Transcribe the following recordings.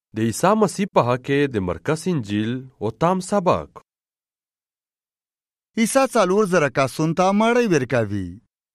د عیسی مسیح په حق کې د مرکز انجیل او تام سبق. عیسی 4000 کسانو ته مړی ورکوي.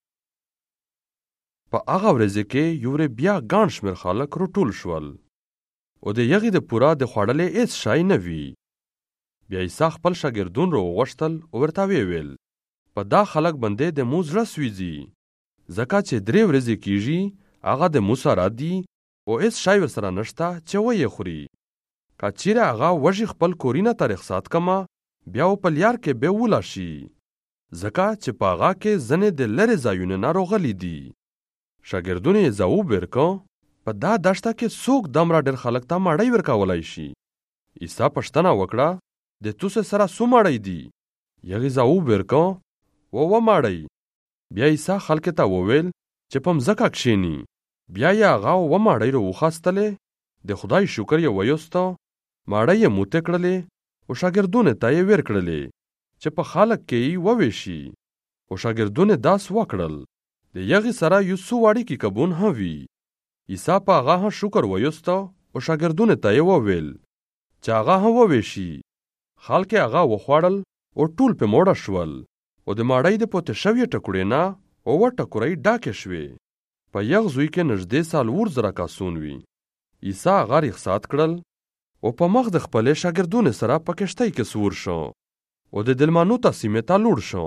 په هغه ورځ کې یو بیا ګڼ شمېر خلک راټول شول او د هغې د پوره د خوړلې هېڅ شی نه وي. بیا عیسی خپل شاګردون راوغوښتل او ورته ویل په دا خلک باندې د مو زړه سوځي ځکه چې 3 ورځې کېږي هغه د مو سره دي او هېڅ شی ورسره نشته چې ویې خوري. که چیرې هغه وږي خپل کورینه ته رخصت کمه بیا و په لیار کې به ولاشي ځکه چې په هغه کې ځینې د لرې ځایونو نه راغلي دي. شاګردونو یې ځواب ورکړ په دا دښته کې څوک دومره ډېر خلک ته مړی ورکولی شي؟ عیسی پوښتنه وکړه د توسې سره څو مړی دي؟ هغې ځواب ورکړ اووه مړی. بیا عیسی خلکو ته وویل چې په مځکه کښېني. بیا یې هغه اووه مړۍ راوخیستلې، د خدای شکر یې ویسته، مړۍ یې موتې کړلې او شاګردونو ته یې ورکړلې چې په خلک کې یې وویشي. او شاګردونو داس وکړل. د هغې سره یو څو وړوکي کبون هم وي. عیسی په هغه هم شکر ویسته او شاګردونو ته یې وویل چې هغه هم وویشي. خلک یې هغه وخوړل او ټول پې موړه شول او د مړۍ د پوتې شویې ټکوړې نه اووه ټکورۍ ډکې شوې. په یغ زوی کې نږدې 4000 کسان وي. عیسی هغه رخصت کړل او په مخ د خپلې شاګردونو سره په کښتۍ کې سور شو او د دلمنوته سیمې ته لوړ شو.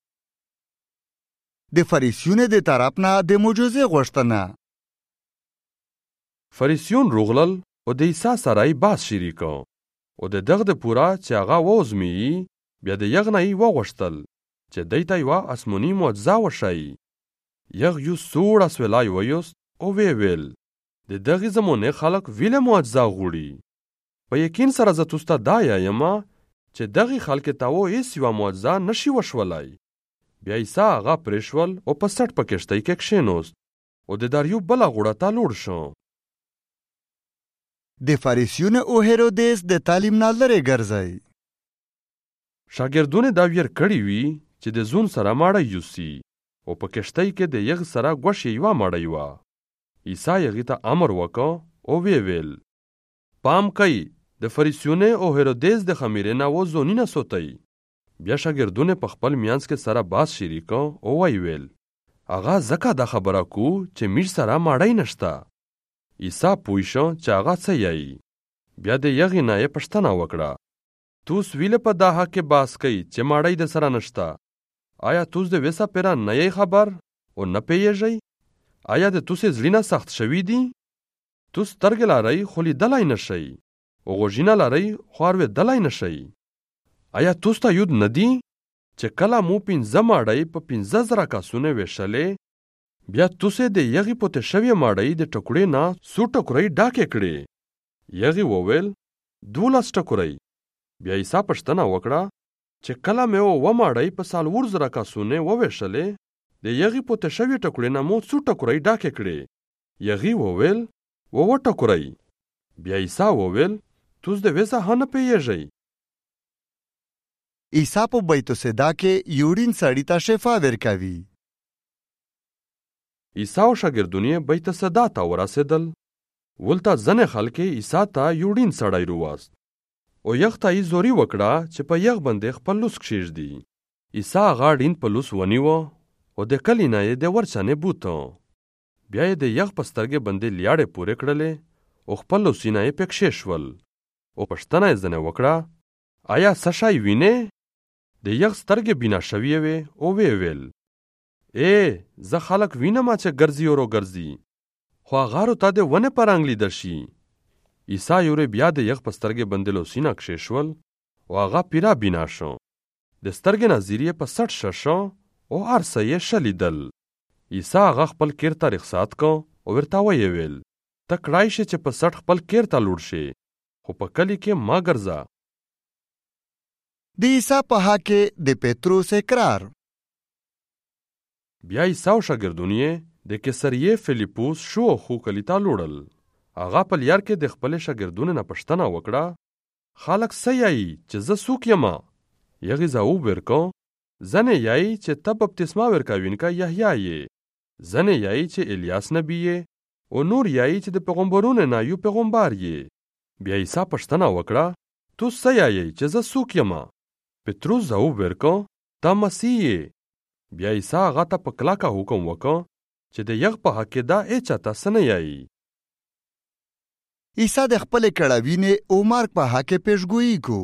د فریسیونو د طرف نه د معجزې غوښتنه. فریسیون روغلل او د عیسی سره یې بحث شریک کړ او د دغه د پوره چې هغه وازمویي بیا د یغ نه یې وغوښتل چې دوی ته یوه اسماني معجزه وښایي. یغ یو سوړ اسویلی ویوست او ویې ویل د دغې زمانې خلک ویلې معجزه غواړي. په یقین سره زه تاسو ته دا وایم چې دغې خلکو ته هېڅ یوه معجزه نشي وښولی. بیا عیسی هغه پرېښول او په سټ په کښتۍ کې کښېنوست او د دریو بله غاړه ته لوړ شو. د فریسیونو او هیرودیس د تعلیم نه لرې ګرځئ. شاګردونه دا ویر کړي وي چې د زون سره مړی یوسي او په کښتۍ کې د یغ سره ګوښې یوه مړۍ وه. عیسی هغې ته امر وکړ او ویې ویل پام کوئ د فریسیونو او هیرودیس د خمیرې نه ځانونه ساتئ. بیا شاګردونه په خپل منځ کې سره بحث شریک کړ او ویې ویل هغه ځکه دا خبره کو چې موږ سره مړۍ نشته. عیسی پوه شو چې هغه څه یایي. بیا د یغې نه یې پوښتنه وکړه توس ویلې په دا حق کې بحث کوئ چې مړۍ د سره نشته؟ آیا توس د ویسه پیره نه یې خبر او نه پوهېږئ؟ آیا د توسې زړونه سخت شوي دي؟ توس سترګې لرئ خو لیدلی نه شئ او غوږونه لرئ خو اورېدلی نه شئ. آیا توس ته یاد نه دي چې کله مو 15 مړۍ په 15000 کسونو ویشلې بیا توسې د یغې پوتې شوې مړۍ د ټکوړې نه 100 ټکورۍ ډکې کړې؟ یغې وویل 12 ټکورۍ. بیا عیسی پوښتنه وکړه چې کله مې اووه مړۍ په 4000 کسونو وویشلې د یغې پوتې شوې ټکوړې نه مو 100 ټکورۍ ډکې کړې؟ یغې وویل 9 ټکورۍ. بیا عیسی وویل توس د ویسه هم نه پوهېږئ. عیسی په بیت صدا کې یوډین سړي ته شفا ورکوي. عیسی او شاګردونه یې بیت صدا ته ورسېدل. ولته ځینې خلک عیسی ته یوډین سړی راوست او یخ ته یې زوري وکړه چې په یخ باندې خپل لوس کښېږدي. عیسی هغه ډین په لوس ونیوه او د کلي نه یې د ورچنې بوته. بیا یې د یخ په سترګې باندې لیاړې پورې کړلې او خپل لوسونه یې پې کښېښول او پوښتنه یې ځنې وکړه آیا څه شی وینې؟ د یخ سترګې بینا شوې وې او ویې ویل زه خلک وینم چې ګرځي او راګرځي خو هغه ته د ونې په رنګ لیدل شي. عیسی یورې بیا د یخ په سترګې باندې لوسونه کښېښول او هغه پیرا بینا شو. د سترګې نظیر یې په سټ ښه شو او هر څه یې ښه لیدل. عیسی هغه خپل کور ته رخصت کړ او ورته ویې ویل ته کړای شې چې په سټ خپل کور ته لوړ شې خو په کلي کې مه ګرځه. د عیسی په حق کې د پطرس اقرار. بیا عیسی او شاګردونه یې د کیسریې فیلیپوس شو کلي ته لوړل. هغه په لیار کې د خپلې شاګردونو نه پوښتنه وکړه خلک څه یایي چې زه څوک یم؟ هغې ځواب ورکړ ځینې یایي چې ته بپتسمه ورکوونکی یحیی یې، ځینې یایي چې الیاس نبی یې او نور یایي چې د پیغمبرونو نه یو پیغمبر یې. بیا عیسی پوښتنه وکړه تو څه یایې چې زه څوک یم؟ پطرس ځواب ورکړ ته مسیح یې. بیا عیسی هغه ته په کلکه حکم وکړ چې د یغ په حق کې دا هیچا ته څه نه یایي. عیسی د خپلې کړاوینې او مرګ په حق کې پیشګویي کو.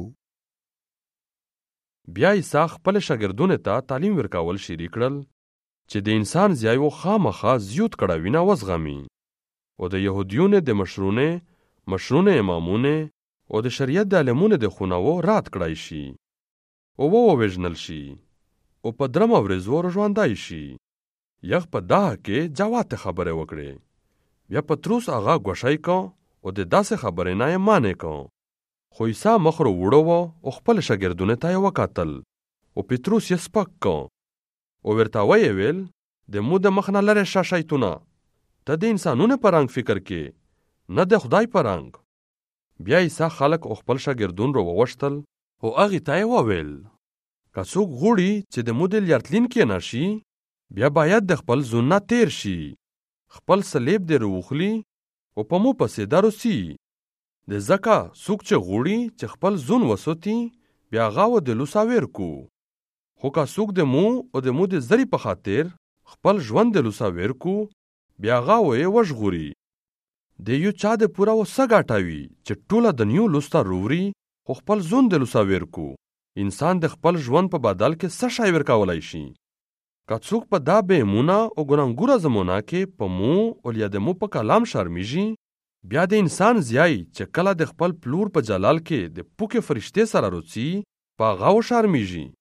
بیا عیسی خپل شاګردونو ته تعلیم ورکول شروع کړل چې د انسان ځایو خامخا زیات کړاوینه وزغمي او د یهودیونو د مشرونه امامونه او د شریعت د علمونو د خوناو رات کړای شي او ووژنل شي او په درمه ورځ ژوندای شي. یغ په دا کې جواب خبره وکړي. بیا پطرس هغه ګوښی کو او د داسې خبرې نه یې مانې کو. خو عیسی مخ وروړو او خپل شاګردونو ته یې وکتل او پطرس یې سپک کو او ورته ویې ویل د مو د مخ نه لرې شه شیطونه، ته د انسانونو په رنګ فکر کې نه د خدای په رنګ. بیا عیسی خلک او خپل شاګردون وغوښتل او هغې ته یې وویل که څوک غواړي چې د مو د لیرتلین کې نشي بیا باید د خپل ځون نه تیر شي، خپل صلیب دې راوخلي او په مو پسې دروسي. د ځکه څوک چې غواړي چې خپل ځون وساتي بیا هغه ودلو ساویر کو، خو که څوک د مو او د مو د زري په خاطر خپل ژوند دلو ساویر کو بیا هغه یې وژغوري. د یو چا د پوره وسه ګټوي چې ټوله دنیا لوسته رووري خو خپل ځون دلو ساویر کو. انسان د خپل ژوند په بدل کې څه شی ورکولی شي؟ که څوک په دا بې ایمونه او ګناهګوره زمانه کې په مو او یا د مو په کلام شرمیږي بیا د انسان زیای چې کله د خپل پلور په جلال کې د پوکې فرشتې سره روڅي په هغه وشرمیږي.